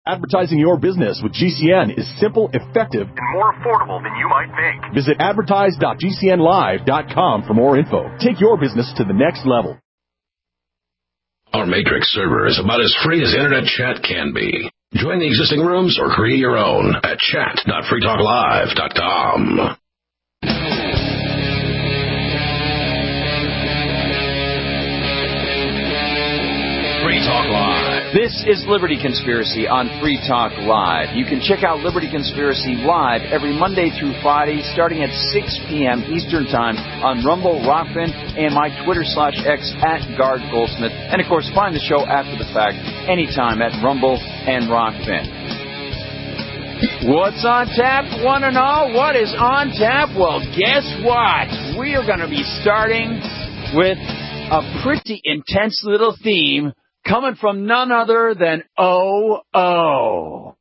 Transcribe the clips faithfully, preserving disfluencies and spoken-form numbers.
Advertising your business with G C N is simple, effective, and more affordable than you might think. Visit advertise dot g c n live dot com for more info. Take your business to the next level. Our Matrix server is about as free as internet chat can be. Join the existing rooms or create your own at chat dot free talk live dot com. Free Talk Live. This is Liberty Conspiracy on Free Talk Live. You can check out Liberty Conspiracy live every Monday through Friday, starting at six p.m. Eastern Time on Rumble, Rockfin, and my Twitter slash X at Guard Goldsmith. And, of course, find the show after the fact anytime at Rumble and Rockfin. What's on tap, one and all? What is on tap? Well, guess what? We are going to be starting with a pretty intense little theme coming from none other than O O.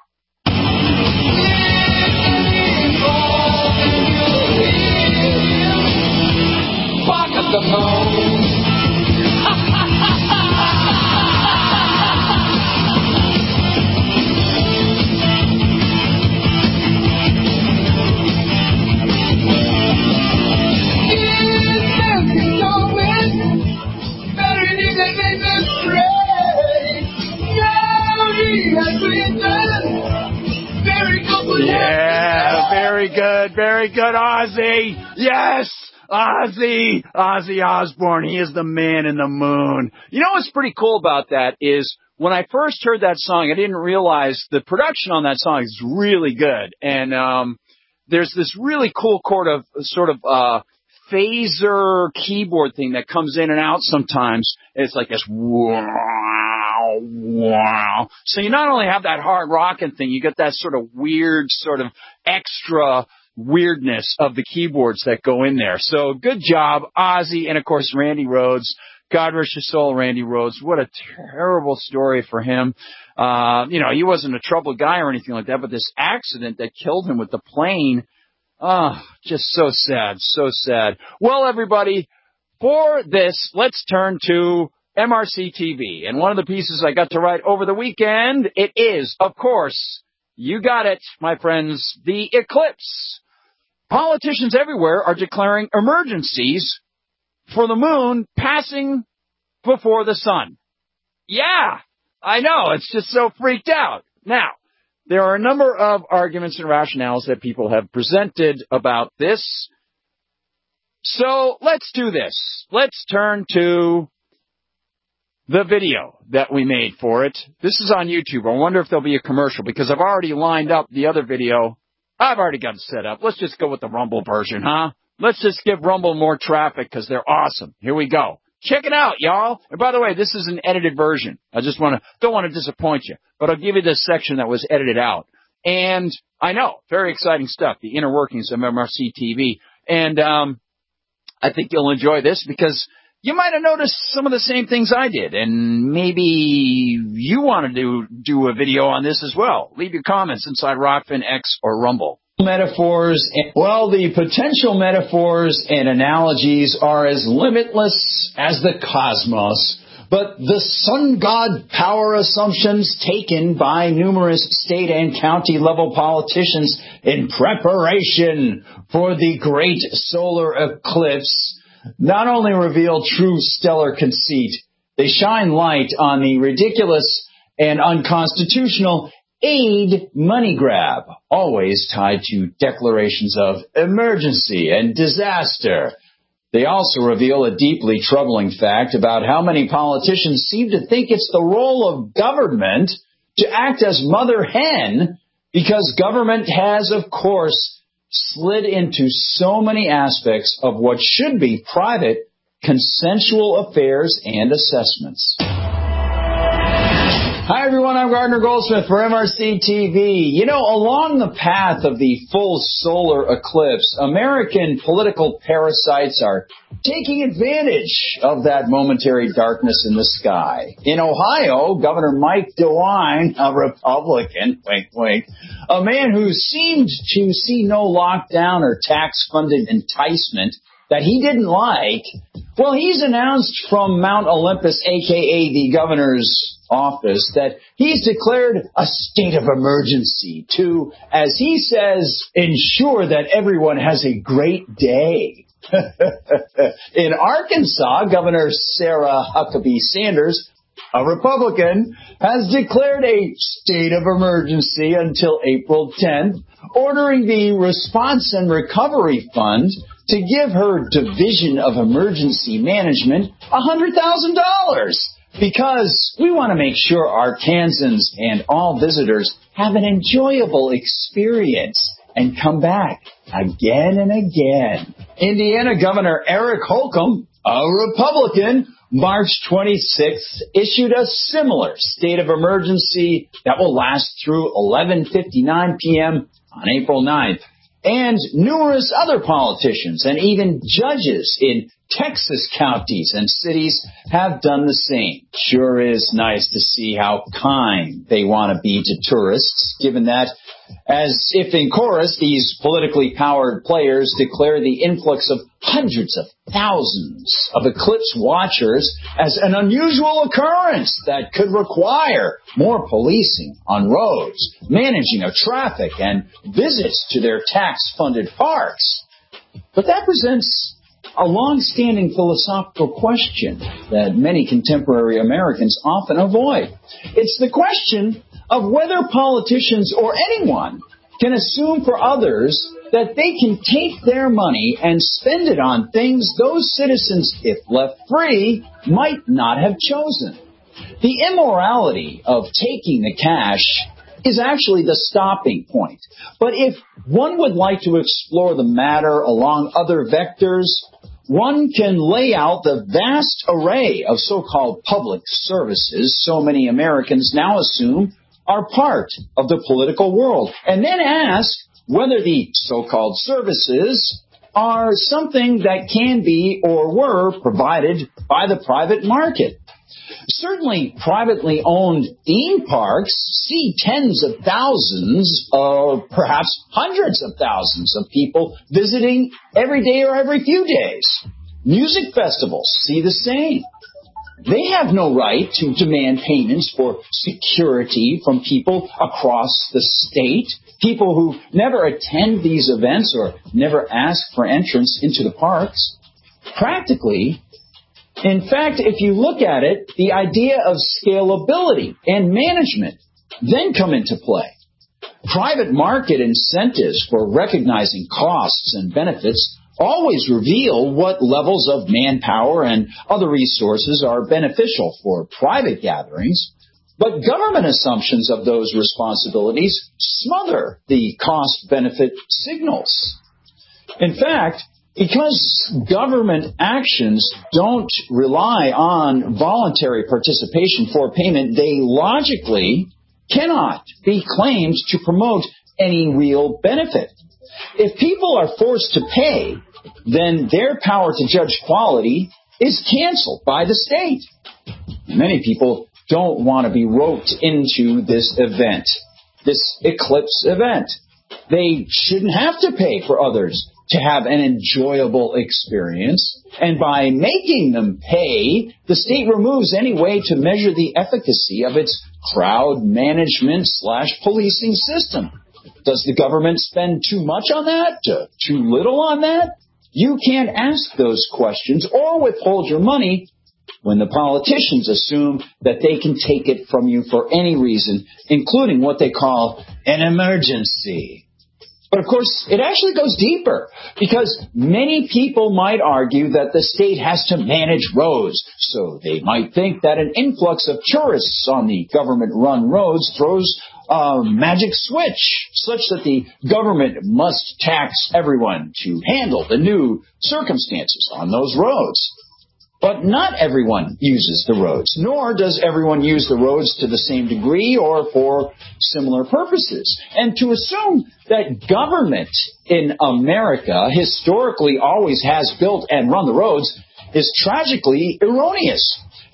Fuck up the phone. Yeah, very good, very good, Ozzy. Yes, Ozzy, Ozzy Osbourne. He is the man in the moon. You know what's pretty cool about that is when I first heard that song, I didn't realize the production on that song is really good. And um, there's this really cool sort of, sort of uh, phaser keyboard thing that comes in and out sometimes. It's like this wow, wow. So you not only have that hard rocking thing, you get that sort of weird, sort of extra weirdness of the keyboards that go in there. So good job, Ozzy, and of course Randy Rhoads. God rest his soul, Randy Rhoads. What a terrible story for him. Uh, you know, he wasn't a troubled guy or anything like that, but this accident that killed him with the plane, oh, just so sad, so sad. Well, everybody, for this, let's turn to M R C T V. And one of the pieces I got to write over the weekend, it is, of course, you got it, my friends, the eclipse. Politicians everywhere are declaring emergencies for the moon passing before the sun. Yeah, I know, it's just so freaked out. Now, there are a number of arguments and rationales that people have presented about this. So let's do this. Let's turn to the video that we made for it. This is on YouTube. I wonder if there'll be a commercial because I've already lined up the other video. I've already got it set up. Let's just go with the Rumble version, huh? Let's just give Rumble more traffic because they're awesome. Here we go. Check it out, y'all. And by the way, this is an edited version. I just want to, don't want to disappoint you, but I'll give you this section that was edited out. And I know, very exciting stuff, the inner workings of M R C T V. And um, I think you'll enjoy this because you might have noticed some of the same things I did. And maybe you want to do, do a video on this as well. Leave your comments inside Rockfin, X, or Rumble. Metaphors, well, the potential metaphors and analogies are as limitless as the cosmos, but the sun god power assumptions taken by numerous state and county level politicians in preparation for the great solar eclipse not only reveal true stellar conceit, they shine light on the ridiculous and unconstitutional aid money grab, always tied to declarations of emergency and disaster. They also reveal a deeply troubling fact about how many politicians seem to think it's the role of government to act as mother hen because government has, of course, slid into so many aspects of what should be private, consensual affairs and assessments. Hi, everyone. I'm Gardner Goldsmith for M R C T V. You know, along the path of the full solar eclipse, American political parasites are taking advantage of that momentary darkness in the sky. In Ohio, Governor Mike DeWine, a Republican, wink, wink, a man who seemed to see no lockdown or tax-funded enticement that he didn't like, well, he's announced from Mount Olympus, a k a the governor's office, that he's declared a state of emergency to, as he says, ensure that everyone has a great day. In Arkansas, Governor Sarah Huckabee Sanders, a Republican, has declared a state of emergency until April tenth, ordering the Response and Recovery Fund to give her Division of Emergency Management one hundred thousand dollars because we want to make sure Arkansans and all visitors have an enjoyable experience and come back again and again. Indiana Governor Eric Holcomb, a Republican, March twenty-sixth, issued a similar state of emergency that will last through eleven fifty-nine p.m. on April ninth. And numerous other politicians and even judges in Texas counties and cities have done the same. Sure is nice to see how kind they want to be to tourists, given that, as if in chorus, these politically powered players declare the influx of hundreds of thousands of eclipse watchers as an unusual occurrence that could require more policing on roads, managing of traffic, and visits to their tax-funded parks. But that presents a long-standing philosophical question that many contemporary Americans often avoid. It's the question of whether politicians or anyone can assume for others that they can take their money and spend it on things those citizens, if left free, might not have chosen. The immorality of taking the cash is actually the stopping point. But if one would like to explore the matter along other vectors, one can lay out the vast array of so-called public services so many Americans now assume are part of the political world, and then ask whether the so-called services are something that can be or were provided by the private market. Certainly, privately owned theme parks see tens of thousands or perhaps hundreds of thousands of people visiting every day or every few days. Music festivals see the same. They have no right to demand payments for security from people across the state, people who never attend these events or never ask for entrance into the parks. Practically, in fact, if you look at it, the idea of scalability and management then come into play. Private market incentives for recognizing costs and benefits always reveal what levels of manpower and other resources are beneficial for private gatherings, but government assumptions of those responsibilities smother the cost-benefit signals. In fact, because government actions don't rely on voluntary participation for payment, they logically cannot be claimed to promote any real benefit. If people are forced to pay, then their power to judge quality is canceled by the state. Many people don't want to be roped into this event, this eclipse event. They shouldn't have to pay for others to have an enjoyable experience, and by making them pay, the state removes any way to measure the efficacy of its crowd management slash policing system. Does the government spend too much on that? Uh, too little on that? You can't ask those questions or withhold your money when the politicians assume that they can take it from you for any reason, including what they call an emergency. But of course, it actually goes deeper, because many people might argue that the state has to manage roads, so they might think that an influx of tourists on the government-run roads throws a magic switch, such that the government must tax everyone to handle the new circumstances on those roads. But not everyone uses the roads, nor does everyone use the roads to the same degree or for similar purposes. And to assume that government in America historically always has built and run the roads is tragically erroneous.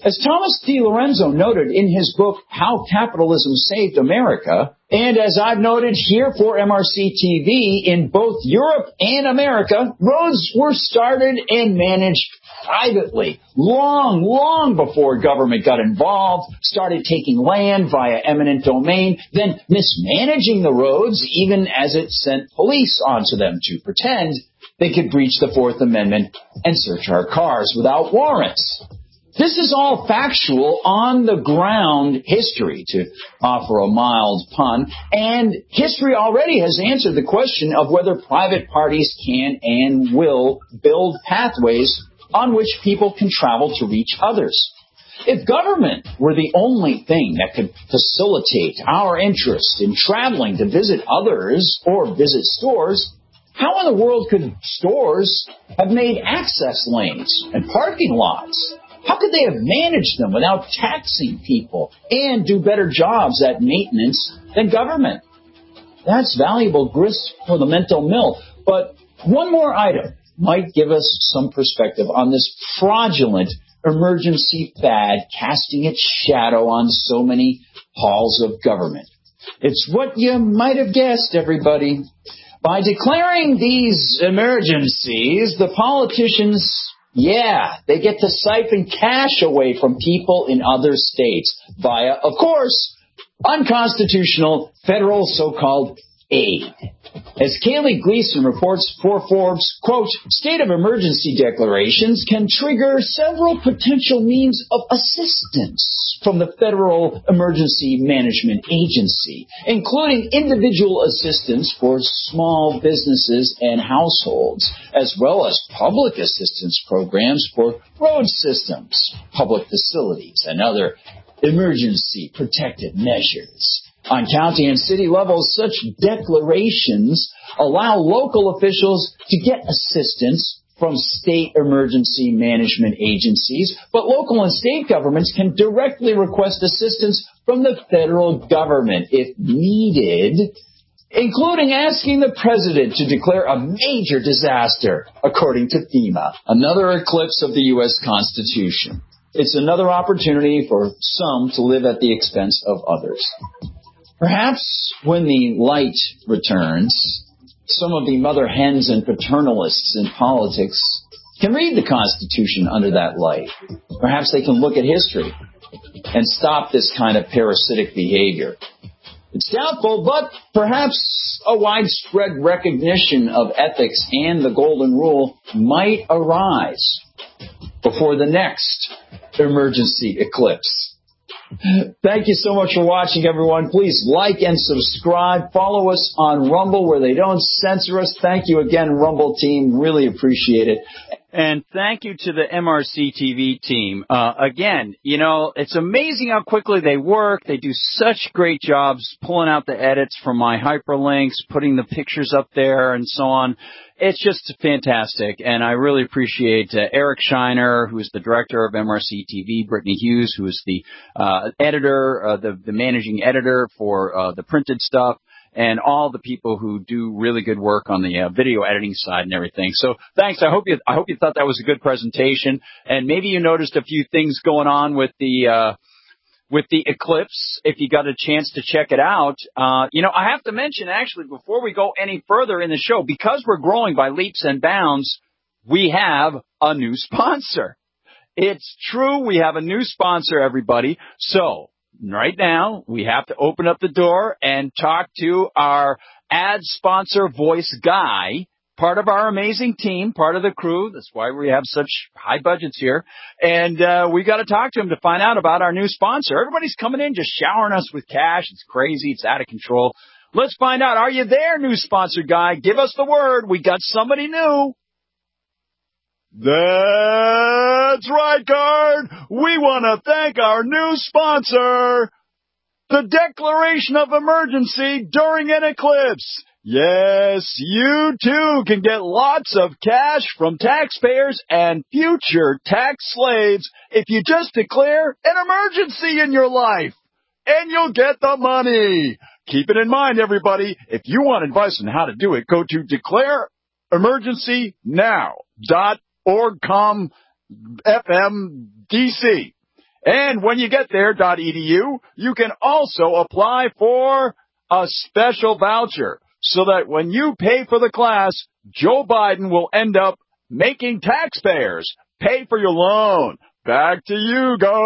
As Thomas DiLorenzo noted in his book, How Capitalism Saved America, and as I've noted here for M R C T V, in both Europe and America, roads were started and managed privately, long, long before government got involved, started taking land via eminent domain, then mismanaging the roads, even as it sent police onto them to pretend they could breach the Fourth Amendment and search our cars without warrants. This is all factual, on-the-ground history, to offer a mild pun, and history already has answered the question of whether private parties can and will build pathways on which people can travel to reach others. If government were the only thing that could facilitate our interest in traveling to visit others or visit stores, how in the world could stores have made access lanes and parking lots? How could they have managed them without taxing people and do better jobs at maintenance than government? That's valuable grist for the mental mill. But one more item might give us some perspective on this fraudulent emergency fad casting its shadow on so many halls of government. It's what you might have guessed, everybody. By declaring these emergencies, the politicians, yeah, they get to siphon cash away from people in other states via, of course, unconstitutional federal so-called aid. As Kaylee Gleason reports for Forbes, quote, state of emergency declarations can trigger several potential means of assistance from the Federal Emergency Management Agency, including individual assistance for small businesses and households, as well as public assistance programs for road systems, public facilities, and other emergency protective measures. On county and city levels, such declarations allow local officials to get assistance from state emergency management agencies, but local and state governments can directly request assistance from the federal government if needed, including asking the president to declare a major disaster, according to FEMA, another eclipse of the U S Constitution. It's another opportunity for some to live at the expense of others. Perhaps when the light returns, some of the mother hens and paternalists in politics can read the Constitution under that light. Perhaps they can look at history and stop this kind of parasitic behavior. It's doubtful, but perhaps a widespread recognition of ethics and the golden rule might arise before the next emergency eclipse. Thank you so much for watching, everyone. Please like and subscribe. Follow us on Rumble where they don't censor us. Thank you again, Rumble team. Really appreciate it. And thank you to the M R C T V team. Uh, again, you know, it's amazing how quickly they work. They do such great jobs pulling out the edits from my hyperlinks, putting the pictures up there and so on. It's just fantastic, and I really appreciate uh, Eric Shiner, who is the director of M R C T V, Brittany Hughes, who is the uh, editor, uh, the, the managing editor for uh, the printed stuff, and all the people who do really good work on the uh, video editing side and everything. So thanks. I hope you I hope you thought that was a good presentation, and maybe you noticed a few things going on with the uh, with the eclipse, if you got a chance to check it out. Uh, you know, I have to mention, actually, before we go any further in the show, because we're growing by leaps and bounds, we have a new sponsor. It's true, we have a new sponsor, everybody. So, right now, we have to open up the door and talk to our ad sponsor voice guy, part of our amazing team, part of the crew. That's why we have such high budgets here. And uh, we got to talk to him to find out about our new sponsor. Everybody's coming in just showering us with cash. It's crazy. It's out of control. Let's find out. Are you there, new sponsor guy? Give us the word. We got somebody new. That's right, Guard. We want to thank our new sponsor, the Declaration of Emergency During an Eclipse. Yes, you too can get lots of cash from taxpayers and future tax slaves if you just declare an emergency in your life, and you'll get the money. Keep it in mind, everybody. If you want advice on how to do it, go to declare emergency now dot org com F M D C. And when you get there, .edu, you can also apply for a special voucher so that when you pay for the class, Joe Biden will end up making taxpayers pay for your loan. Back to you, guys.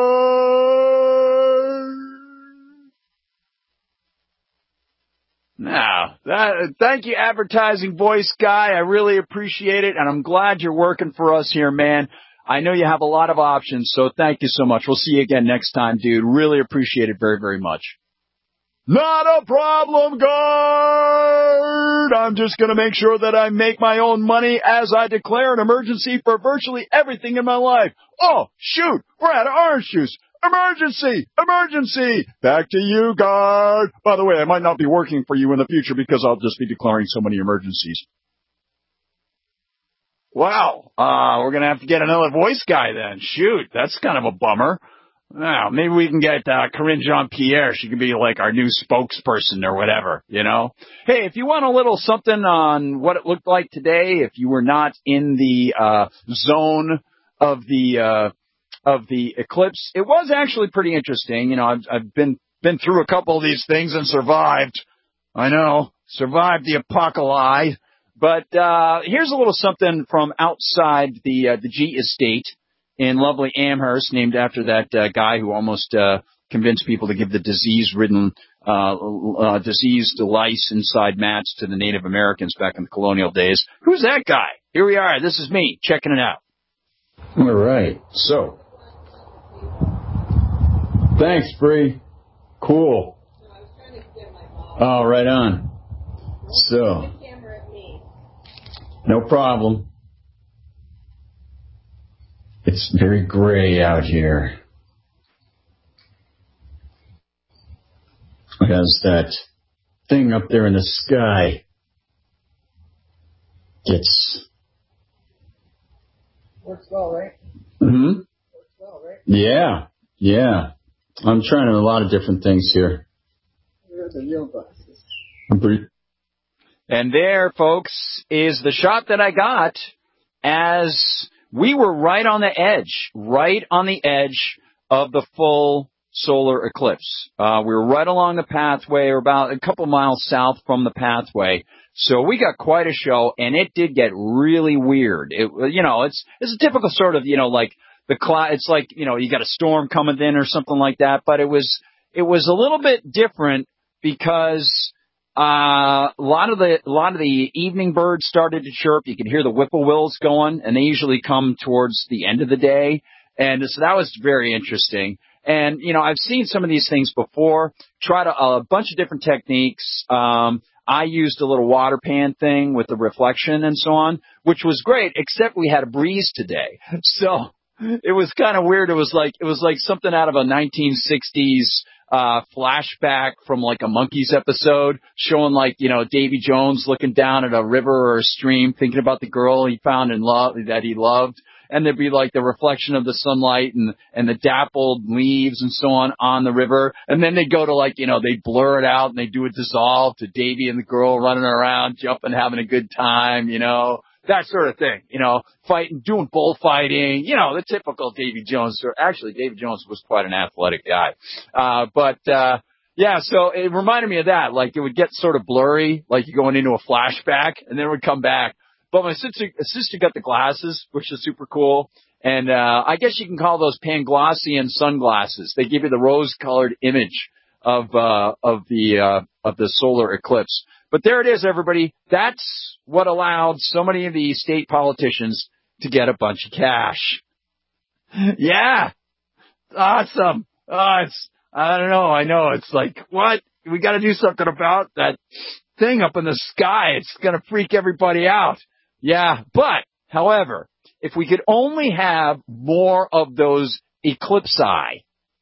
Now, that, thank you, advertising voice guy. I really appreciate it, and I'm glad you're working for us here, man. I know you have a lot of options, so thank you so much. We'll see you again next time, dude. Really appreciate it very, very much. Not a problem, guard! I'm just going to make sure that I make my own money as I declare an emergency for virtually everything in my life. Oh, shoot! We're out of orange juice. Emergency! Emergency! Back to you, guard. By the way, I might not be working for you in the future because I'll just be declaring so many emergencies. Wow. Uh, we're going to have to get another voice guy then. Shoot, that's kind of a bummer. Now, maybe we can get uh, Corinne Jean-Pierre. She can be like our new spokesperson or whatever, you know. Hey, if you want a little something on what it looked like today, if you were not in the uh, zone of the uh, of the eclipse, it was actually pretty interesting. You know, I've, I've been been through a couple of these things and survived. I know, survived the apocalypse. But uh, here's a little something from outside the uh, the G estate in lovely Amherst, named after that uh, guy who almost uh, convinced people to give the disease-ridden, uh, uh, diseased lice inside mats to the Native Americans back in the colonial days. Who's that guy? Here we are. This is me checking it out. All right. So, thanks, Bree. Cool. Oh, right on. So, no problem. It's very gray out here. It has that thing up there in the sky. It's... Works well, right? Mm-hmm. Works well, right? Yeah, yeah. I'm trying a lot of different things here. Here are the real glasses. I'm pretty... And there, folks, is the shot that I got as we were right on the edge, right on the edge of the full solar eclipse. Uh, we were right along the pathway, or about a couple miles south from the pathway. So we got quite a show, and it did get really weird. It, you know, it's it's a typical sort of, you know, like the cloud. It's like, you know, you got a storm coming in or something like that. But it was it was a little bit different because Uh, a lot of the, a lot of the evening birds started to chirp. You could hear the whippoorwills going, and they usually come towards the end of the day. And so that was very interesting. And, you know, I've seen some of these things before, tried a, a bunch of different techniques. Um, I used a little water pan thing with the reflection and so on, which was great, except we had a breeze today. So it was kind of weird. It was like, it was like something out of a nineteen sixties Uh, flashback from like a Monkees episode showing like, you know, Davy Jones looking down at a river or a stream thinking about the girl he found in love, that he loved. And there'd be like the reflection of the sunlight and, and the dappled leaves and so on on the river. And then they'd go to like, you know, they'd blur it out and they'd do a dissolve to Davy and the girl running around, jumping, having a good time, you know. That sort of thing, you know, fighting, doing bullfighting, you know, the typical Davy Jones. Actually, Davy Jones was quite an athletic guy. Uh, but, uh, yeah, so it reminded me of that. Like, it would get sort of blurry, like you're going into a flashback, and then it would come back. But my sister, sister got the glasses, which is super cool. And, uh, I guess you can call those Panglossian sunglasses. They give you the rose-colored image of, uh, of the, uh, of the solar eclipse. But there it is, everybody. That's what allowed so many of the state politicians to get a bunch of cash. Yeah. Awesome. Oh, it's, I don't know. I know. It's like, what? We got to do something about that thing up in the sky. It's going to freak everybody out. Yeah. But, however, if we could only have more of those eclipsi,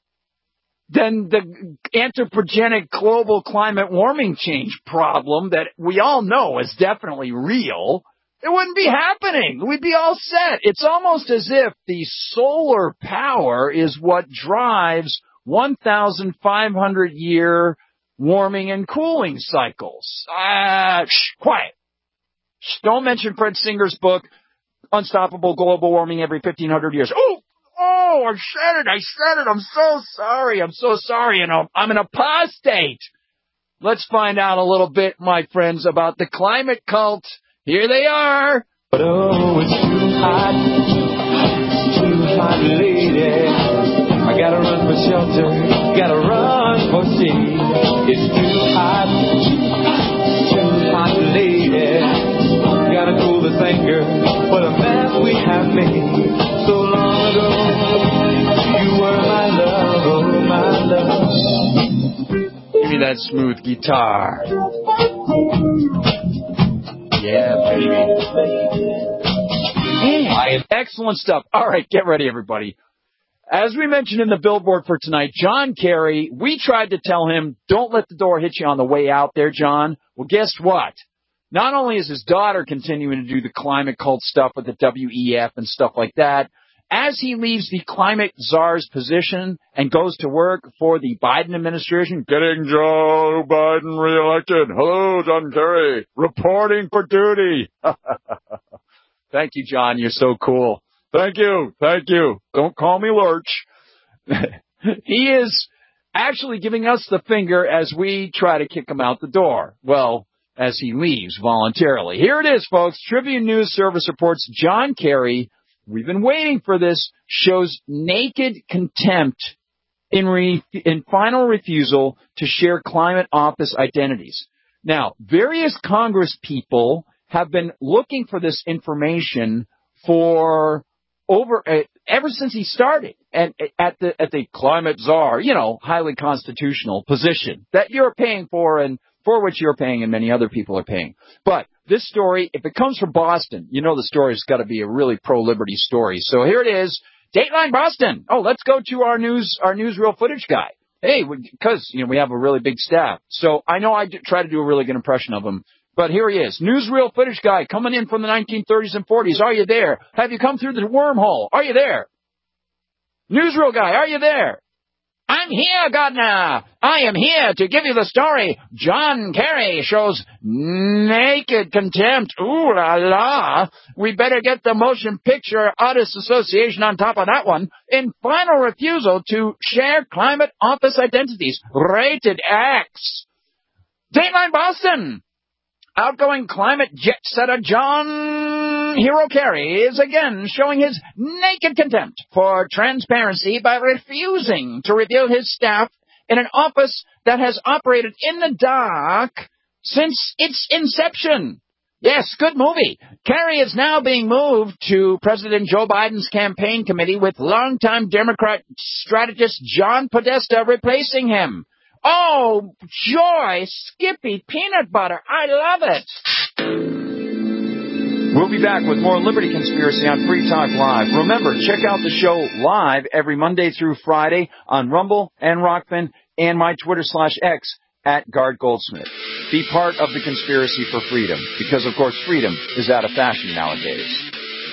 then the anthropogenic global climate warming change problem that we all know is definitely real, it wouldn't be happening. We'd be all set. It's almost as if the solar power is what drives one thousand five hundred year warming and cooling cycles. Ah, uh, shh, quiet. Shh, don't mention Fred Singer's book, Unstoppable Global Warming Every fifteen hundred Years. Oh! Oh, Oh, I said it. I said it. I'm so sorry. I'm so sorry. You know, I'm an apostate. Let's find out a little bit, my friends, about the climate cult. Here they are. But oh, it's too hot, too hot, lady. I gotta run for shelter, gotta run for shade. It's too hot, too hot, lady. Gotta cool this anger for the mess we have made. So long ago, you were my love, oh my love. Give me that smooth guitar. Yeah, baby. Yeah. Excellent stuff. All right, get ready, everybody. As we mentioned in the billboard for tonight, John Kerry, we tried to tell him, don't let the door hit you on the way out there, John. Well, guess what? Not only is his daughter continuing to do the climate cult stuff with the W E F and stuff like that, as he leaves the climate czar's position and goes to work for the Biden administration, getting Joe Biden reelected. Hello, John Kerry, reporting for duty. Thank you, John. You're so cool. Thank you. Thank you. Don't call me Lurch. He is actually giving us the finger as we try to kick him out the door. Well, as he leaves voluntarily. Here it is, folks. Tribune News Service reports John Kerry, we've been waiting for this, shows naked contempt in, re- in final refusal to share climate office identities. Now, various Congress people have been looking for this information for over uh, ever since he started, and at the at the climate czar, you know, highly constitutional position that you're paying for and for which you're paying and many other people are paying. But this story, if it comes from Boston, you know the story's got to be a really pro-liberty story. So here it is, Dateline Boston. Oh, let's go to our news our newsreel footage guy. Hey, because you know we have a really big staff, so I know I try to do a really good impression of him. But here he is, newsreel footage guy coming in from the nineteen thirties and forties. Are you there? Have you come through the wormhole? Are you there? Newsreel guy, are you there? I'm here, Gardner. I am here to give you the story. John Kerry shows naked contempt. Ooh la la. We better get the Motion Picture Artists Association on top of that one. In final refusal to share climate office identities. Rated X. Dateline Boston. Outgoing climate jet-setter John Hero Kerry is again showing his naked contempt for transparency by refusing to reveal his staff in an office that has operated in the dark since its inception. Yes, good movie. Kerry is now being moved to President Joe Biden's campaign committee with longtime Democrat strategist John Podesta replacing him. Oh, joy, Skippy, peanut butter. I love it. We'll be back with more Liberty Conspiracy on Free Talk Live. Remember, check out the show live every Monday through Friday on Rumble and Rockfin and my Twitter slash X at Guard Goldsmith. Be part of the conspiracy for freedom, because, of course, freedom is out of fashion nowadays.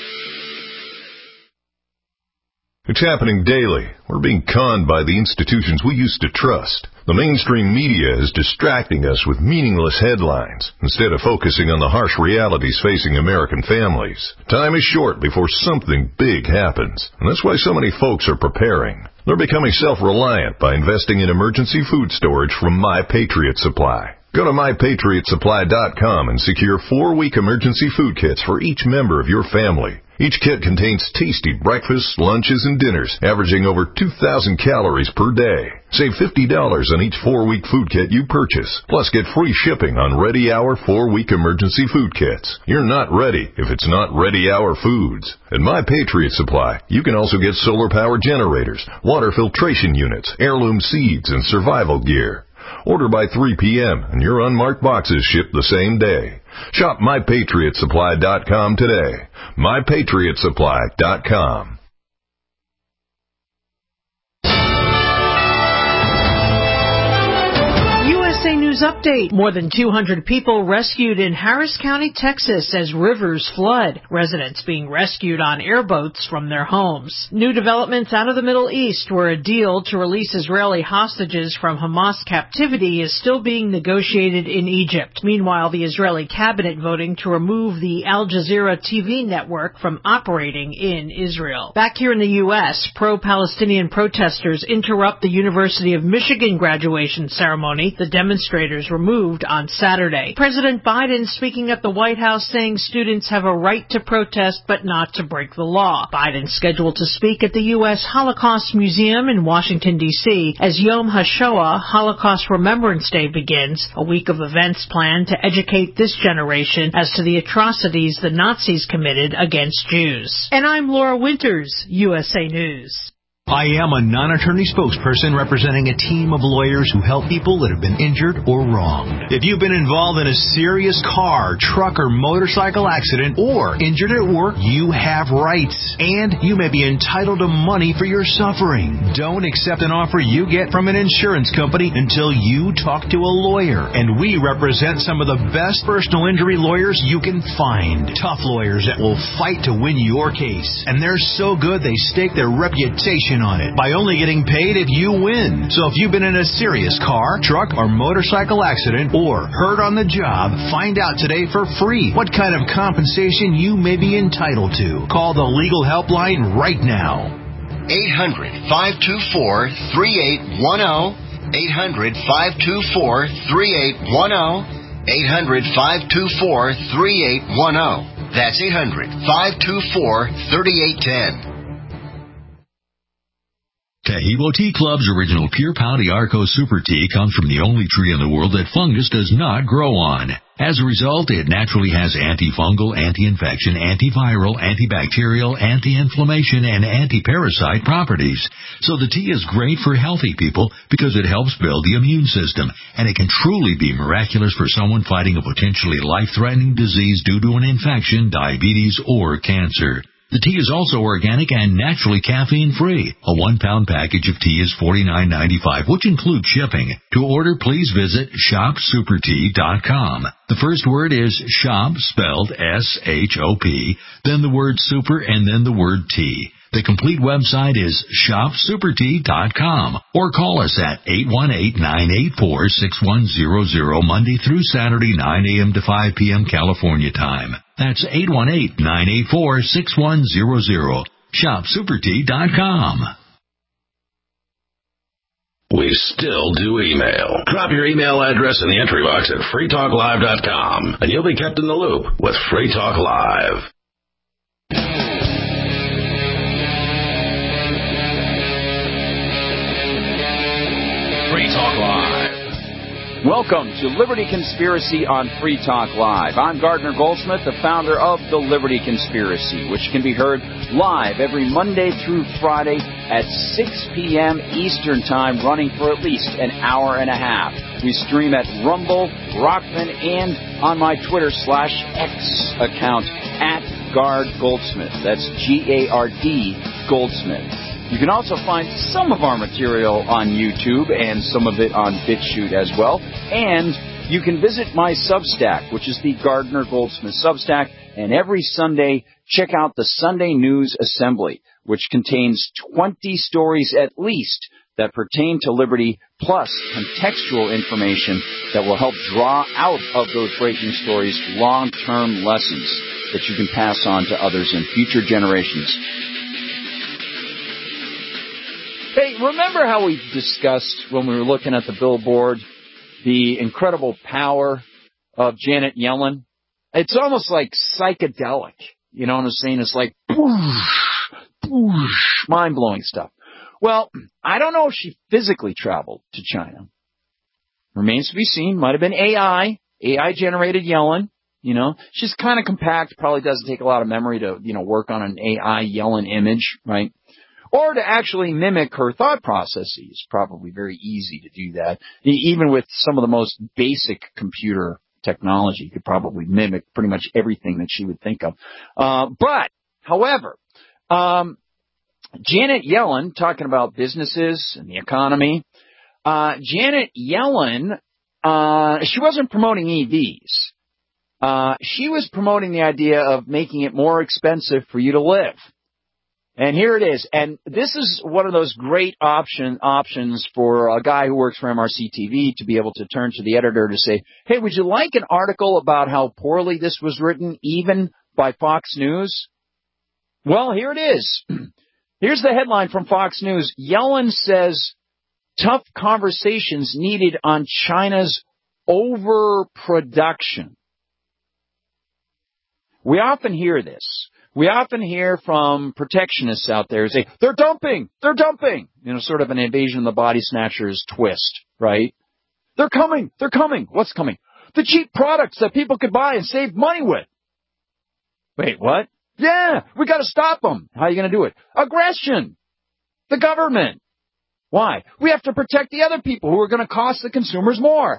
It's happening daily. We're being conned by the institutions we used to trust. The mainstream media is distracting us with meaningless headlines instead of focusing on the harsh realities facing American families. Time is short before something big happens, and that's why so many folks are preparing. They're becoming self-reliant by investing in emergency food storage from My Patriot Supply. Go to my patriot supply dot com and secure four-week emergency food kits for each member of your family. Each kit contains tasty breakfasts, lunches, and dinners, averaging over two thousand calories per day. Save fifty dollars on each four-week food kit you purchase. Plus, get free shipping on Ready Hour four-week emergency food kits. You're not ready if it's not Ready Hour Foods. At My Patriot Supply, you can also get solar power generators, water filtration units, heirloom seeds, and survival gear. Order by three p.m. and your unmarked boxes ship the same day. Shop my patriot supply dot com today. my patriot supply dot com. U S A News Update. More than two hundred people rescued in Harris County, Texas as rivers flood. Residents being rescued on airboats from their homes. New developments out of the Middle East, where a deal to release Israeli hostages from Hamas captivity is still being negotiated in Egypt. Meanwhile, the Israeli cabinet voting to remove the Al Jazeera T V network from operating in Israel. Back here in the U S, pro-Palestinian protesters interrupt the University of Michigan graduation ceremony. The demonstrators were moved on Saturday. President Biden speaking at the White House saying students have a right to protest but not to break the law. Biden scheduled to speak at the U S Holocaust Museum in Washington, D C as Yom HaShoah, Holocaust Remembrance Day, begins, a week of events planned to educate this generation as to the atrocities the Nazis committed against Jews. And I'm Laura Winters, U S A News. I am a non-attorney spokesperson representing a team of lawyers who help people that have been injured or wronged. If you've been involved in a serious car, truck, or motorcycle accident or injured at work, you have rights, and you may be entitled to money for your suffering. Don't accept an offer you get from an insurance company until you talk to a lawyer, and we represent some of the best personal injury lawyers you can find. Tough lawyers that will fight to win your case, and they're so good they stake their reputation on it by only getting paid if you win. So if you've been in a serious car, truck, or motorcycle accident or hurt on the job, find out today for free what kind of compensation you may be entitled to. Call the legal helpline right now. eight hundred, five two four, three eight one zero. eight hundred, five two four, three eight one zero. eight hundred, five two four, three eight one zero. That's eight hundred, five two four, three eight one zero. Taheebo Tea Club's original Pure Pau d'Arco Super Tea comes from the only tree in the world that fungus does not grow on. As a result, it naturally has antifungal, anti-infection, antiviral, antibacterial, anti-inflammation, and anti-parasite properties. So the tea is great for healthy people because it helps build the immune system, and it can truly be miraculous for someone fighting a potentially life-threatening disease due to an infection, diabetes, or cancer. The tea is also organic and naturally caffeine-free. A one-pound package of tea is forty-nine ninety-five, which includes shipping. To order, please visit shop super tea dot com. The first word is shop, spelled S H O P, then the word super, and then the word tea. The complete website is shop super tea dot com, or call us at eight one eight, nine eight four, six one zero zero Monday through Saturday, nine a.m. to five p.m. California time. That's eight one eight, nine eight four, six one zero zero. shop super tea dot com. We still do email. Drop your email address in the entry box at free talk live dot com, and you'll be kept in the loop with Free Talk Live. Free Talk Live. Welcome to Liberty Conspiracy on Free Talk Live. I'm Gardner Goldsmith, the founder of The Liberty Conspiracy, which can be heard live every Monday through Friday at six p.m. Eastern Time, running for at least an hour and a half. We stream at Rumble, Rockman, and on my Twitter slash X account at Gard Goldsmith. That's G A R D Goldsmith. You can also find some of our material on YouTube and some of it on BitChute as well. And you can visit my Substack, which is the Gardner Goldsmith Substack. And every Sunday, check out the Sunday News Assembly, which contains twenty stories at least that pertain to liberty, plus contextual information that will help draw out of those breaking stories long-term lessons that you can pass on to others in future generations. Hey, remember how we discussed when we were looking at the billboard the incredible power of Janet Yellen? It's almost like psychedelic. You know what I'm saying? It's like whoosh, whoosh, mind-blowing stuff. Well, I don't know if she physically traveled to China. Remains to be seen. Might have been A I, A I-generated Yellen. You know, she's kind of compact. Probably doesn't take a lot of memory to, you know, work on an A I Yellen image, right? Or to actually mimic her thought processes. Probably very easy to do that. Even with some of the most basic computer technology, you could probably mimic pretty much everything that she would think of. Uh, but, however, um, Janet Yellen, talking about businesses and the economy, uh, Janet Yellen uh, she wasn't promoting E Vs. Uh, she was promoting the idea of making it more expensive for you to live. And here it is. And this is one of those great option options for a guy who works for M R C T V to be able to turn to the editor to say, hey, would you like an article about how poorly this was written, even by Fox News? Well, here it is. Here's the headline from Fox News. Yellen says tough conversations needed on China's overproduction. We often hear this. We often hear from protectionists out there say, they're dumping, they're dumping. You know, sort of an invasion of the body snatchers twist, right? They're coming, they're coming. What's coming? The cheap products that people could buy and save money with. Wait, what? Yeah, we got to stop them. How are you going to do it? Aggression. The government. Why? We have to protect the other people who are going to cost the consumers more.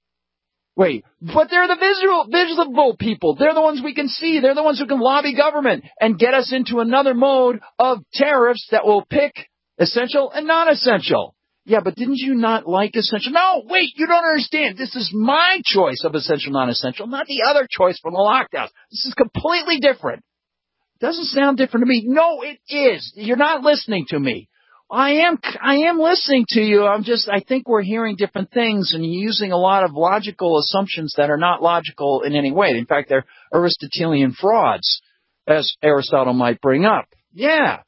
Wait, but they're the visual, visible people. They're the ones we can see. They're the ones who can lobby government and get us into another mode of tariffs that will pick essential and non-essential. Yeah, but didn't you not like essential? No, wait, you don't understand. This is my choice of essential, non-essential, not the other choice from the lockdowns. This is completely different. Doesn't sound different to me. No, it is. You're not listening to me. I am, I am listening to you. I'm just, I think we're hearing different things and using a lot of logical assumptions that are not logical in any way. In fact, they're Aristotelian frauds, as Aristotle might bring up. Yeah.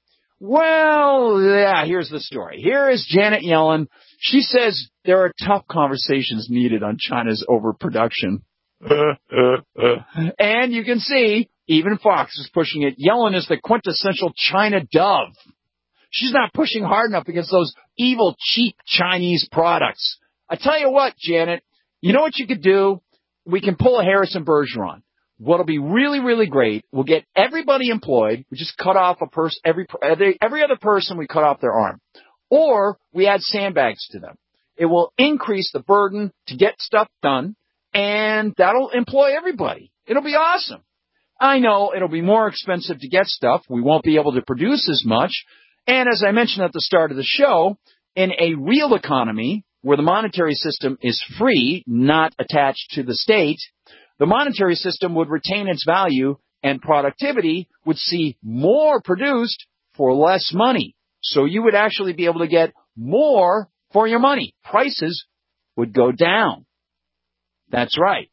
Well, yeah, here's the story. Here is Janet Yellen. She says there are tough conversations needed on China's overproduction. Uh, uh, uh. And you can see, even Fox is pushing it. Yellen is the quintessential China dove. She's not pushing hard enough against those evil, cheap Chinese products. I tell you what, Janet, you know what you could do? We can pull a Harrison Bergeron. What'll be really, really great, we'll get everybody employed. We just cut off a person, every, every, every other person, we cut off their arm. Or we add sandbags to them. It will increase the burden to get stuff done, and that'll employ everybody. It'll be awesome. I know it'll be more expensive to get stuff. We won't be able to produce as much. And as I mentioned at the start of the show, in a real economy where the monetary system is free, not attached to the state, the monetary system would retain its value and productivity would see more produced for less money. So you would actually be able to get more for your money. Prices would go down. That's right.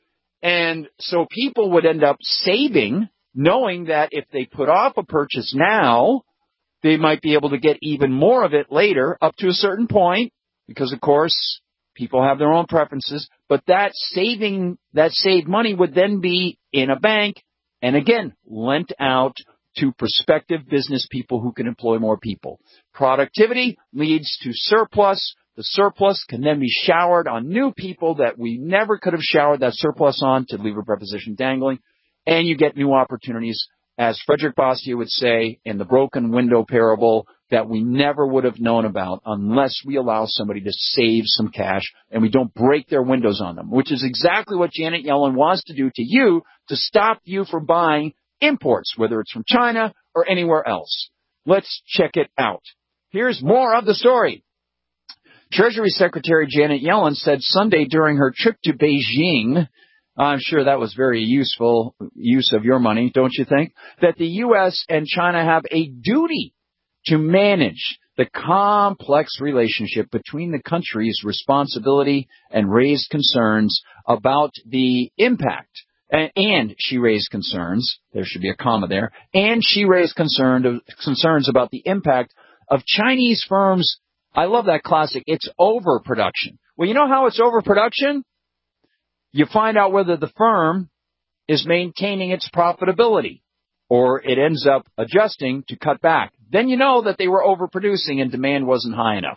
And so people would end up saving, knowing that if they put off a purchase now, they might be able to get even more of it later, up to a certain point, because, of course, people have their own preferences. But that saving, that saved money would then be in a bank and, again, lent out to prospective business people who can employ more people. Productivity leads to surplus. The surplus can then be showered on new people that we never could have showered that surplus on, to leave a preposition dangling, and you get new opportunities, as Frederick Bastiat would say in the broken window parable, that we never would have known about unless we allow somebody to save some cash and we don't break their windows on them, which is exactly what Janet Yellen wants to do to you, to stop you from buying imports, whether it's from China or anywhere else. Let's check it out. Here's more of the story. Treasury Secretary Janet Yellen said Sunday during her trip to Beijing, I'm sure that was very useful use of your money, don't you think? That the U S and China have a duty to manage the complex relationship between the countries' responsibility and raised concerns about the impact. And, and she raised concerns, there should be a comma there, and she raised concern, concerns about the impact of Chinese firms. I love that classic, it's overproduction. Well, you know how it's overproduction? You find out whether the firm is maintaining its profitability or it ends up adjusting to cut back. Then you know that they were overproducing and demand wasn't high enough.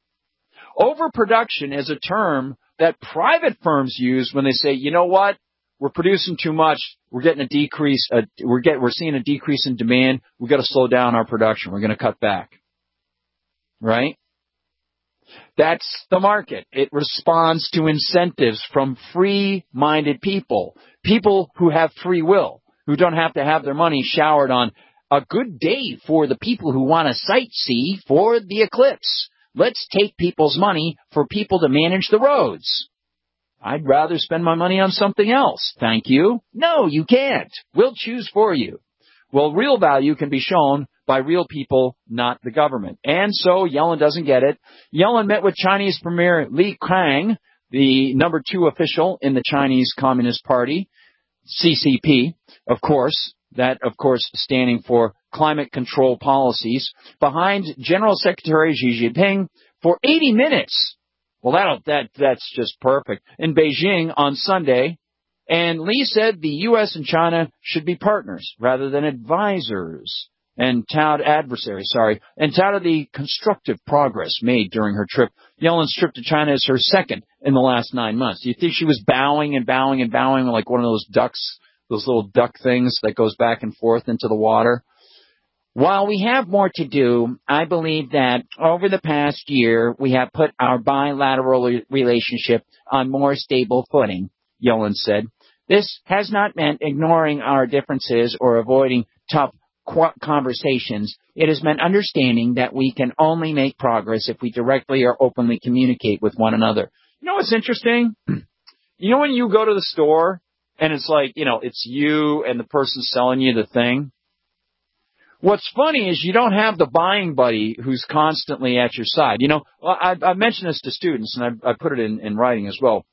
Overproduction is a term that private firms use when they say, you know what, we're producing too much, we're getting a decrease, uh, we're get, we're seeing a decrease in demand, we've got to slow down our production, we're going to cut back. Right? That's the market. It responds to incentives from free-minded people, people who have free will, who don't have to have their money showered on a good day for the people who want to sightsee for the eclipse. Let's take people's money for people to manage the roads. I'd rather spend my money on something else. Thank you. No, you can't. We'll choose for you. Well, real value can be shown by real people, not the government. And so Yellen doesn't get it. Yellen met with Chinese Premier Li Qiang, the number two official in the Chinese Communist Party, C C P, of course. That, of course, standing for Climate Control Policies, behind General Secretary Xi Jinping for eighty minutes. Well, that'll, that that's just perfect. In Beijing on Sunday, and Li said the U S and China should be partners rather than advisors, and touted adversaries, sorry, and touted the constructive progress made during her trip. Yellen's trip to China is her second in the last nine months. Do you think she was bowing and bowing and bowing like one of those ducks, those little duck things that goes back and forth into the water? While we have more to do, I believe that over the past year, we have put our bilateral relationship on more stable footing, Yellen said. This has not meant ignoring our differences or avoiding tough conversations. It has meant understanding that we can only make progress if we directly or openly communicate with one another. You know what's interesting? You know when you go to the store and it's like, you know, it's you and the person selling you the thing? What's funny is you don't have the buying buddy who's constantly at your side. You know, I've, I've mentioned this to students, and I've, I've put it in, in writing as well.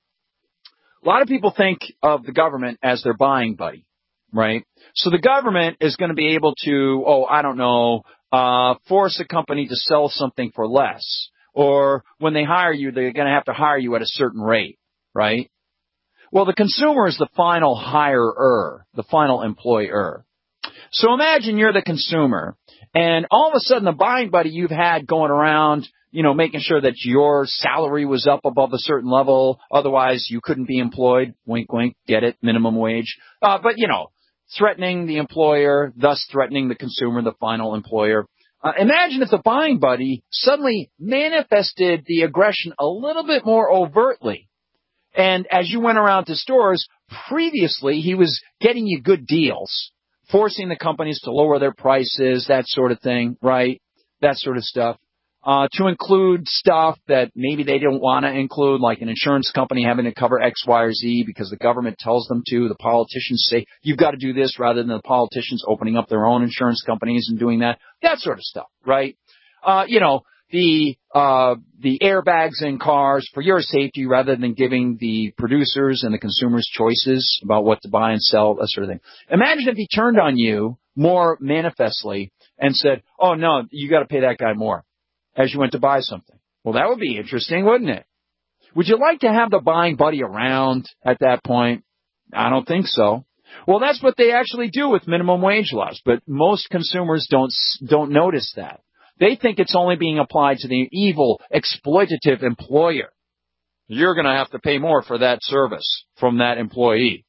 A lot of people think of the government as their buying buddy, right? So the government is going to be able to, oh, I don't know, uh, force a company to sell something for less. Or when they hire you, they're going to have to hire you at a certain rate, right? Well, the consumer is the final hirer, the final employer. So imagine you're the consumer, and all of a sudden the buying buddy you've had going around, you know, making sure that your salary was up above a certain level, otherwise you couldn't be employed, wink, wink, get it, minimum wage. Uh, but, you know, threatening the employer, thus threatening the consumer, the final employer. Uh, imagine if the buying buddy suddenly manifested the aggression a little bit more overtly. And as you went around to stores, previously he was getting you good deals, forcing the companies to lower their prices, that sort of thing, right? That sort of stuff. Uh, to include stuff that maybe they don't want to include, like an insurance company having to cover X, Y, or Z because the government tells them to. The politicians say, you've got to do this, rather than the politicians opening up their own insurance companies and doing that. That sort of stuff, right? Uh, you know, the, uh, the airbags in cars for your safety rather than giving the producers and the consumers choices about what to buy and sell, that sort of thing. Imagine if he turned on you more manifestly and said, oh, no, you got to pay that guy more as you went to buy something. Well, that would be interesting, wouldn't it? Would you like to have the buying buddy around at that point? I don't think so. Well, that's what they actually do with minimum wage laws, but most consumers don't don't notice that. They think it's only being applied to the evil, exploitative employer. You're going to have to pay more for that service from that employee.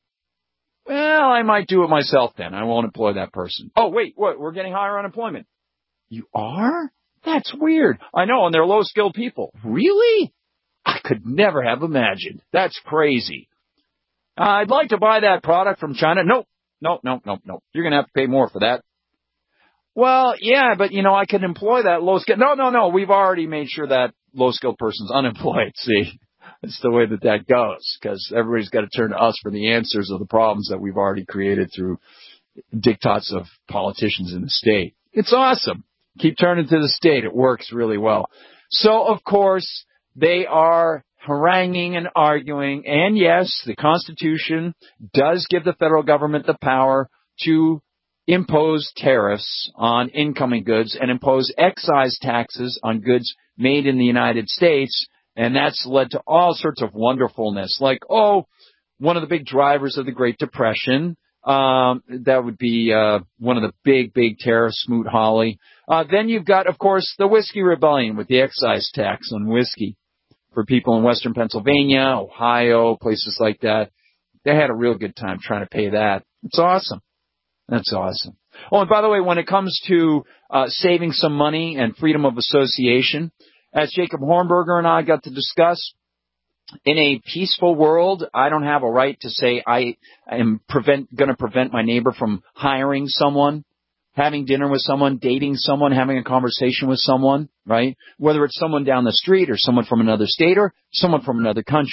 Well, I might do it myself then. I won't employ that person. Oh, wait, what? We're getting higher unemployment. You are? That's weird. I know, and they're low-skilled people. Really? I could never have imagined. That's crazy. Uh, I'd like to buy that product from China. Nope, nope, nope, nope, nope. You're going to have to pay more for that. Well, yeah, but, you know, I could employ that low-skilled. No, no, no. We've already made sure that low-skilled person's unemployed. See, it's the way that that goes, because everybody's got to turn to us for the answers of the problems that we've already created through diktats of politicians in the state. It's awesome. Keep turning to the state. It works really well. So, of course, they are haranguing and arguing. And, yes, the Constitution does give the federal government the power to impose tariffs on incoming goods and impose excise taxes on goods made in the United States. And that's led to all sorts of wonderfulness, like, oh, one of the big drivers of the Great Depression. Um, that would be uh, one of the big, big tariffs, Smoot-Hawley. Uh, then you've got, of course, the Whiskey Rebellion with the excise tax on whiskey for people in western Pennsylvania, Ohio, places like that. They had a real good time trying to pay that. It's awesome. That's awesome. Oh, and by the way, when it comes to uh, saving some money and freedom of association, as Jacob Hornberger and I got to discuss, in a peaceful world, I don't have a right to say I am prevent going to prevent my neighbor from hiring someone, having dinner with someone, dating someone, having a conversation with someone, right? Whether it's someone down the street or someone from another state or someone from another country.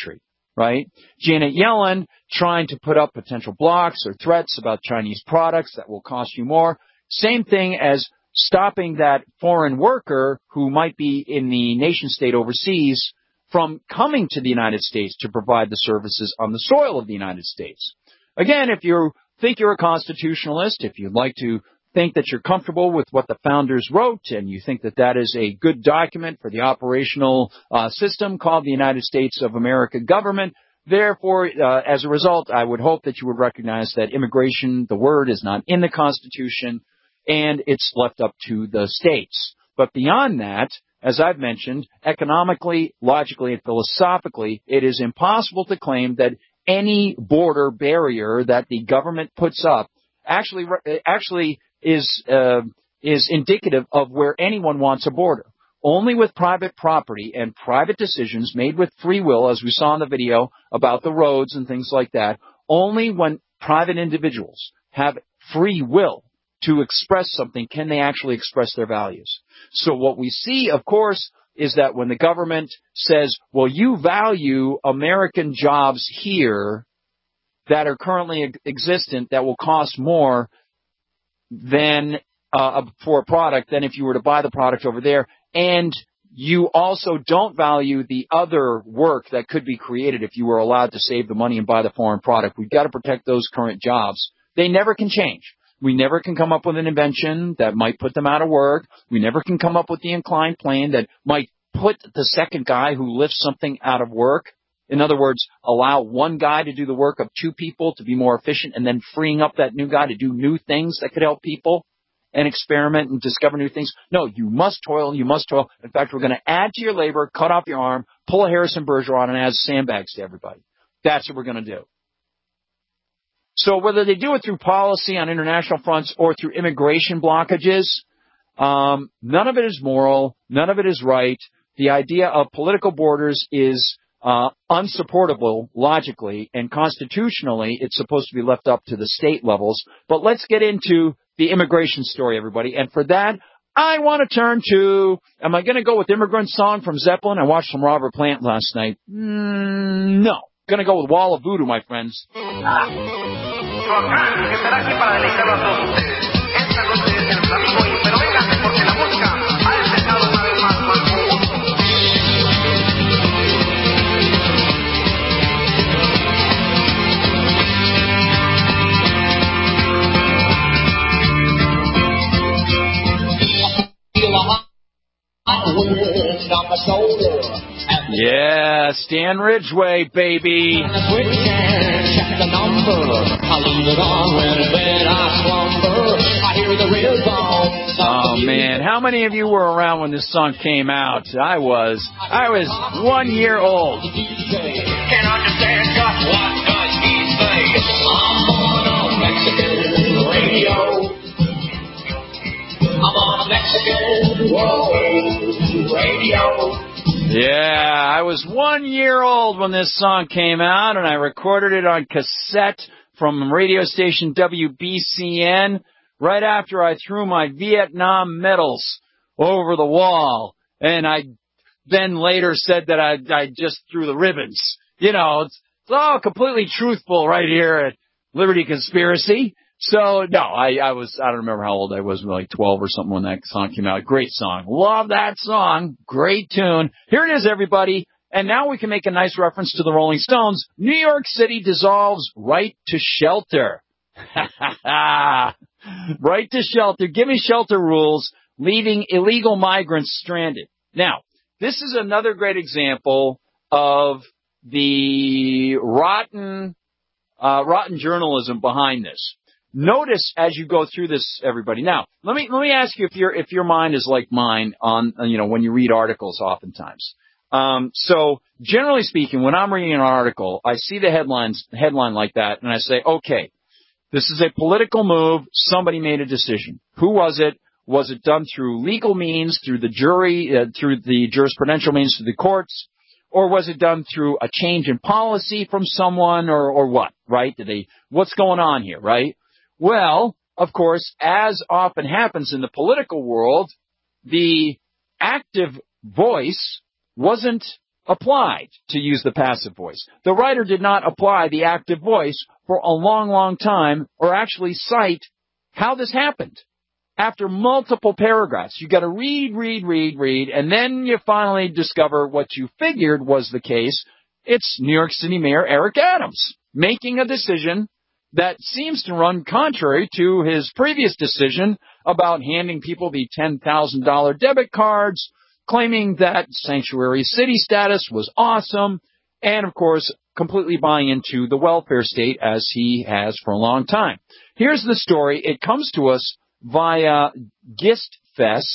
right? Janet Yellen trying to put up potential blocks or threats about Chinese products that will cost you more. Same thing as stopping that foreign worker who might be in the nation state overseas from coming to the United States to provide the services on the soil of the United States. Again, if you think you're a constitutionalist, if you'd like to think that you're comfortable with what the founders wrote and you think that that is a good document for the operational uh, system called the United States of America government, therefore, uh, as a result, I would hope that you would recognize that immigration, the word, is not in the Constitution, and it's left up to the states. But beyond that, as I've mentioned, economically, logically, and philosophically, it is impossible to claim that any border barrier that the government puts up actually actually is uh, is indicative of where anyone wants a border. Only with private property and private decisions made with free will, as we saw in the video about the roads and things like that, only when private individuals have free will to express something can they actually express their values. So what we see, of course, is that when the government says, well, you value American jobs here that are currently existent that will cost more than uh, for a product than if you were to buy the product over there, and you also don't value the other work that could be created if you were allowed to save the money and buy the foreign product. We've got to protect those current jobs. They never can change. We never can come up with an invention that might put them out of work. We never can come up with the inclined plane that might put the second guy who lifts something out of work. In other words, allow one guy to do the work of two people to be more efficient and then freeing up that new guy to do new things that could help people and experiment and discover new things. No, you must toil, you must toil. In fact, we're going to add to your labor, cut off your arm, pull a Harrison Bergeron and add sandbags to everybody. That's what we're going to do. So whether they do it through policy on international fronts or through immigration blockages, um, none of it is moral. None of it is right. The idea of political borders is uh, unsupportable logically, and constitutionally it's supposed to be left up to the state levels. But let's get into the immigration story, everybody. And for that, I want to turn to, am I going to go with Immigrant Song from Zeppelin? I watched some Robert Plant last night. Mm, no. Going to go with Wall of Voodoo, my friends. Yeah, Stan Ridgway, baby. Oh man, how many of you were around when this song came out? I was. I was one year old. Can't understand just what does he say? I'm on a Mexican radio. I'm on a Mexican whoa, radio. Yeah, I was one year old when this song came out, and I recorded it on cassette from radio station W B C N right after I threw my Vietnam medals over the wall. And I then later said that I, I just threw the ribbons. You know, it's, it's all completely truthful right here at Liberty Conspiracy. So, no, I, I was, I don't remember how old I was, like twelve or something when that song came out. Great song. Love that song. Great tune. Here it is, everybody. And now we can make a nice reference to the Rolling Stones. New York City dissolves right to shelter. Right to shelter. Give me shelter rules, leaving illegal migrants stranded. Now, this is another great example of the rotten, uh, rotten journalism behind this. Notice as you go through this, everybody. Now, let me let me ask you if your if your mind is like mine on you know when you read articles, oftentimes. Um, so generally speaking, when I'm reading an article, I see the headlines headline like that, and I say, okay, this is a political move. Somebody made a decision. Who was it? Was it done through legal means, through the jury, uh, through the jurisprudential means, through the courts? Or was it done through a change in policy from someone, or or what? Right? Did they? What's going on here? Right? Well, of course, as often happens in the political world, the active voice wasn't applied to use the passive voice. The writer did not apply the active voice for a long, long time, or actually cite how this happened. After multiple paragraphs, you got to read, read, read, read, and then you finally discover what you figured was the case. It's New York City Mayor Eric Adams making a decision that seems to run contrary to his previous decision about handing people the ten thousand dollars debit cards, claiming that sanctuary city status was awesome, and, of course, completely buying into the welfare state as he has for a long time. Here's the story. It comes to us via GistFest,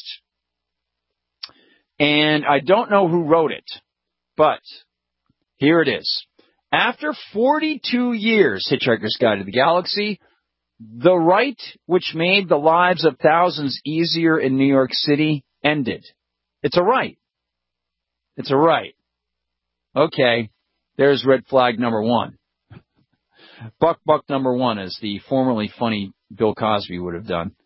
and I don't know who wrote it, but here it is. After forty-two years, Hitchhiker's Guide to the Galaxy, the right which made the lives of thousands easier in New York City ended. It's a right. It's a right. Okay, there's red flag number one. Buck buck number one, as the formerly funny Bill Cosby would have done.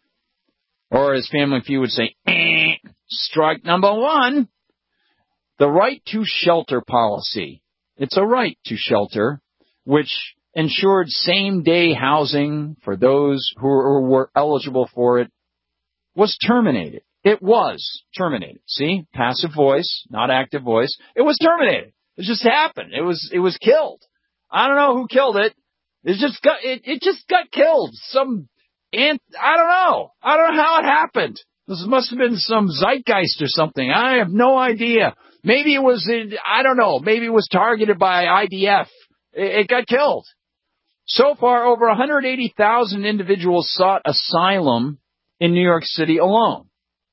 Or as Family Feud would say, eh, strike number one. The right to shelter policy. It's a right to shelter, which ensured same-day housing for those who were eligible for it, was terminated. It was terminated. See? Passive voice, not active voice. It was terminated. It just happened. It was it was killed. I don't know who killed it. It just got it, it just got killed. Some ant I don't know. I don't know how it happened. This must have been some zeitgeist or something. I have no idea. Maybe it was in, I don't know. Maybe it was targeted by I D F. It, it got killed. So far, over one hundred eighty thousand individuals sought asylum in New York City alone.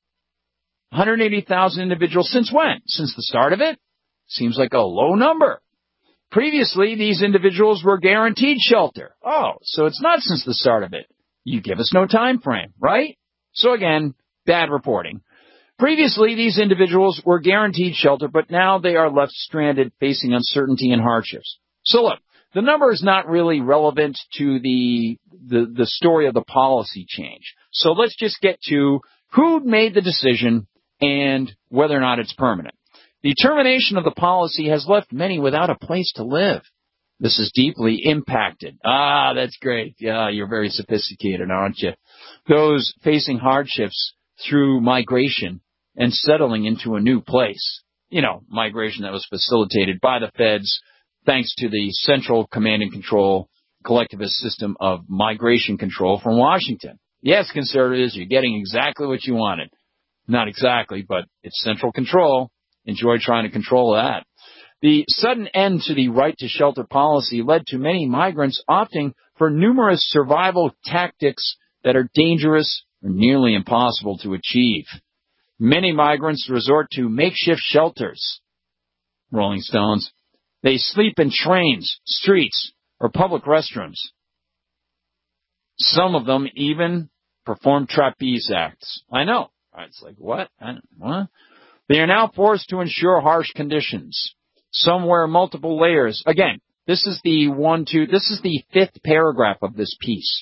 one hundred eighty thousand individuals since when? Since the start of it? Seems like a low number. Previously, these individuals were guaranteed shelter. Oh, so it's not since the start of it. You give us no time frame, right? So again, bad reporting. Previously, these individuals were guaranteed shelter, but now they are left stranded, facing uncertainty and hardships. So look, the number is not really relevant to the, the, the story of the policy change. So let's just get to who made the decision and whether or not it's permanent. The termination of the policy has left many without a place to live. This is deeply impacted. Ah, that's great. Yeah, you're very sophisticated, aren't you? Those facing hardships through migration and settling into a new place. You know, migration that was facilitated by the feds thanks to the Central Command and Control collectivist system of migration control from Washington. Yes, conservatives, you're getting exactly what you wanted. Not exactly, but it's central control. Enjoy trying to control that. The sudden end to the right to shelter policy led to many migrants opting for numerous survival tactics that are dangerous or nearly impossible to achieve. Many migrants resort to makeshift shelters. Rolling Stones. They sleep in trains, streets, or public restrooms. Some of them even perform trapeze acts. I know. It's like, what? I don't, what? They are now forced to endure harsh conditions. Some wear multiple layers. Again, this is the one, two, this is the fifth paragraph of this piece.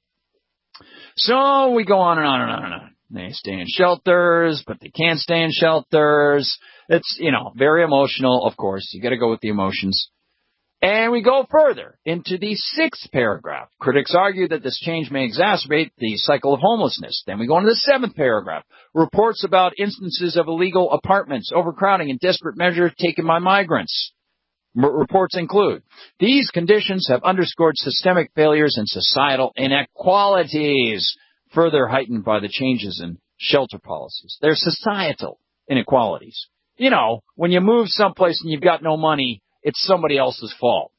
So we go on and on and on and on. They stay in shelters, but they can't stay in shelters. It's, you know, very emotional, of course. You got to go with the emotions. And we go further into the sixth paragraph. Critics argue that this change may exacerbate the cycle of homelessness. Then we go into the seventh paragraph. Reports about instances of illegal apartments, overcrowding, and desperate measures taken by migrants. M- reports include, these conditions have underscored systemic failures and societal inequalities, further heightened by the changes in shelter policies. They're societal inequalities. You know, when you move someplace and you've got no money, it's somebody else's fault.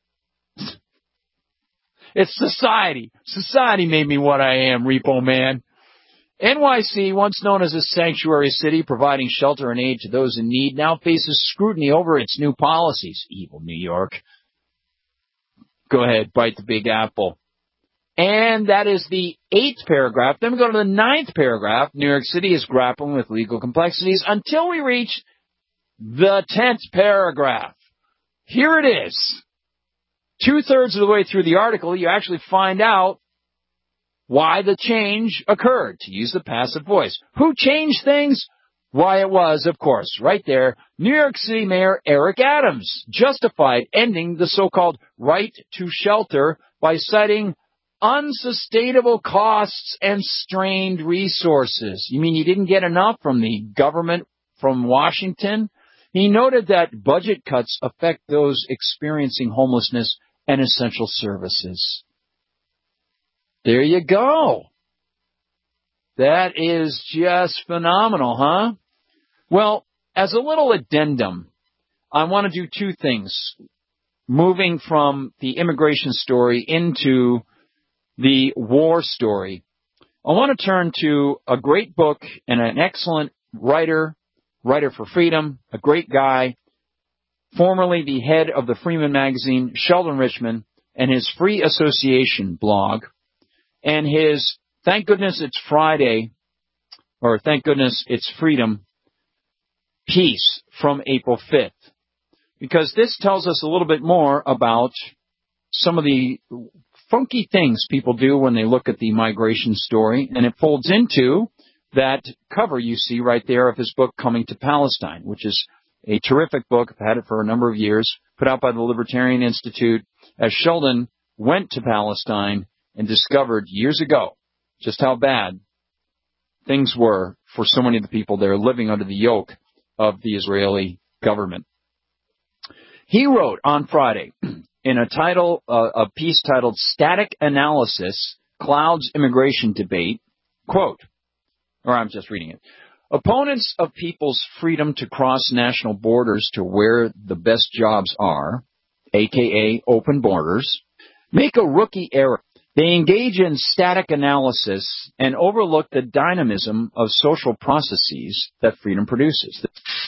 It's society. Society made me what I am, Repo Man. N Y C, once known as a sanctuary city providing shelter and aid to those in need, now faces scrutiny over its new policies. Evil New York. Go ahead, bite the big apple. And that is the eighth paragraph. Then we go to the ninth paragraph. New York City is grappling with legal complexities until we reach the tenth paragraph. Here it is. Two-thirds of the way through the article, you actually find out why the change occurred, to use the passive voice. Who changed things? Why, it was, of course, right there, New York City Mayor Eric Adams justified ending the so-called right to shelter by citing unsustainable costs and strained resources. You mean you didn't get enough from the government from Washington? He noted that budget cuts affect those experiencing homelessness and essential services. There you go. That is just phenomenal, huh? Well, as a little addendum, I want to do two things. Moving from the immigration story into the war story, I want to turn to a great book and an excellent writer, writer for freedom, a great guy, formerly the head of the Freeman magazine, Sheldon Richman, and his Free Association blog, and his Thank Goodness It's Friday, or Thank Goodness It's Freedom, piece from April fifth. Because this tells us a little bit more about some of the funky things people do when they look at the migration story, and it folds into that cover you see right there of his book, Coming to Palestine, which is a terrific book. I've had it for a number of years, put out by the Libertarian Institute, as Sheldon went to Palestine and discovered years ago just how bad things were for so many of the people there living under the yoke of the Israeli government. He wrote on Friday in a title, uh, a piece titled Static Analysis, Clouds Immigration Debate, quote, or I'm just reading it. Opponents of people's freedom to cross national borders to where the best jobs are, aka open borders, make a rookie error. They engage in static analysis and overlook the dynamism of social processes that freedom produces.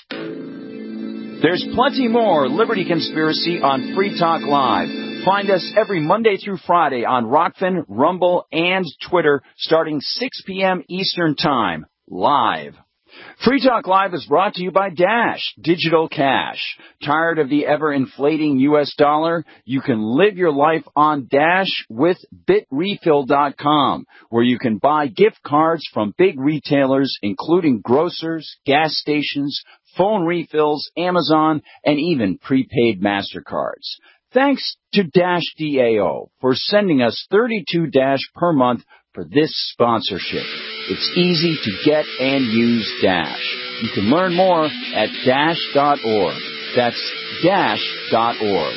There's plenty more Liberty Conspiracy on Free Talk Live. Find us every Monday through Friday on Rockfin, Rumble, and Twitter starting six p.m. Eastern Time, live. Free Talk Live is brought to you by Dash Digital Cash. Tired of the ever-inflating U S dollar? You can live your life on Dash with bit refill dot com, where you can buy gift cards from big retailers, including grocers, gas stations, phone refills, Amazon, and even prepaid MasterCards. Thanks to Dash D A O for sending us thirty-two Dash per month for this sponsorship. It's easy to get and use Dash. You can learn more at dash dot org. That's dash dot org.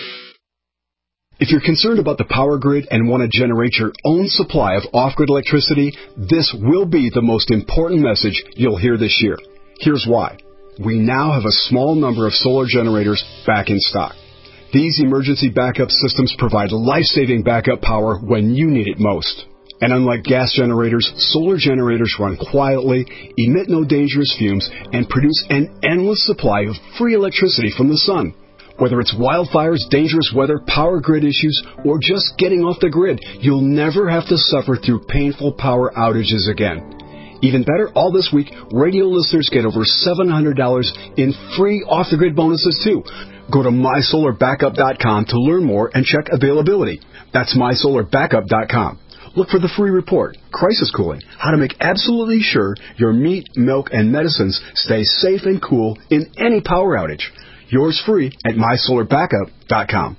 If you're concerned about the power grid and want to generate your own supply of off-grid electricity, this will be the most important message you'll hear this year. Here's why. We now have a small number of solar generators back in stock. These emergency backup systems provide life-saving backup power when you need it most. And unlike gas generators, solar generators run quietly, emit no dangerous fumes, and produce an endless supply of free electricity from the sun. Whether it's wildfires, dangerous weather, power grid issues, or just getting off the grid, you'll never have to suffer through painful power outages again. Even better, all this week, radio listeners get over seven hundred dollars in free off-the-grid bonuses, too. Go to my solar backup dot com to learn more and check availability. That's my solar backup dot com. Look for the free report, Crisis Cooling, how to make absolutely sure your meat, milk, and medicines stay safe and cool in any power outage. Yours free at my solar backup dot com.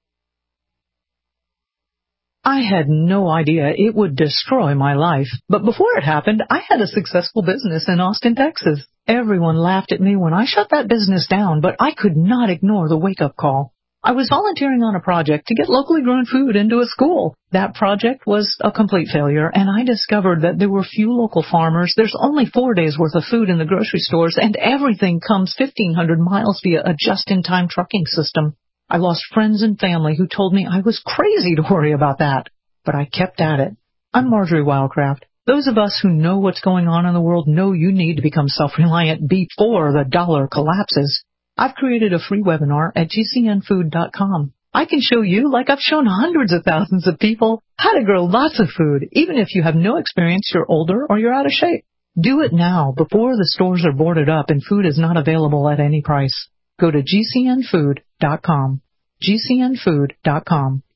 I had no idea it would destroy my life. But before it happened, I had a successful business in Austin, Texas. Everyone laughed at me when I shut that business down, but I could not ignore the wake-up call. I was volunteering on a project to get locally grown food into a school. That project was a complete failure, and I discovered that there were few local farmers. There's only four days' worth of food in the grocery stores, and everything comes fifteen hundred miles via a just-in-time trucking system. I lost friends and family who told me I was crazy to worry about that, but I kept at it. I'm Marjorie Wildcraft. Those of us who know what's going on in the world know you need to become self-reliant before the dollar collapses. I've created a free webinar at G C N food dot com. I can show you, like I've shown hundreds of thousands of people, how to grow lots of food, even if you have no experience, you're older, or you're out of shape. Do it now, before the stores are boarded up and food is not available at any price. Go to G C N food dot com. G C N food dot com.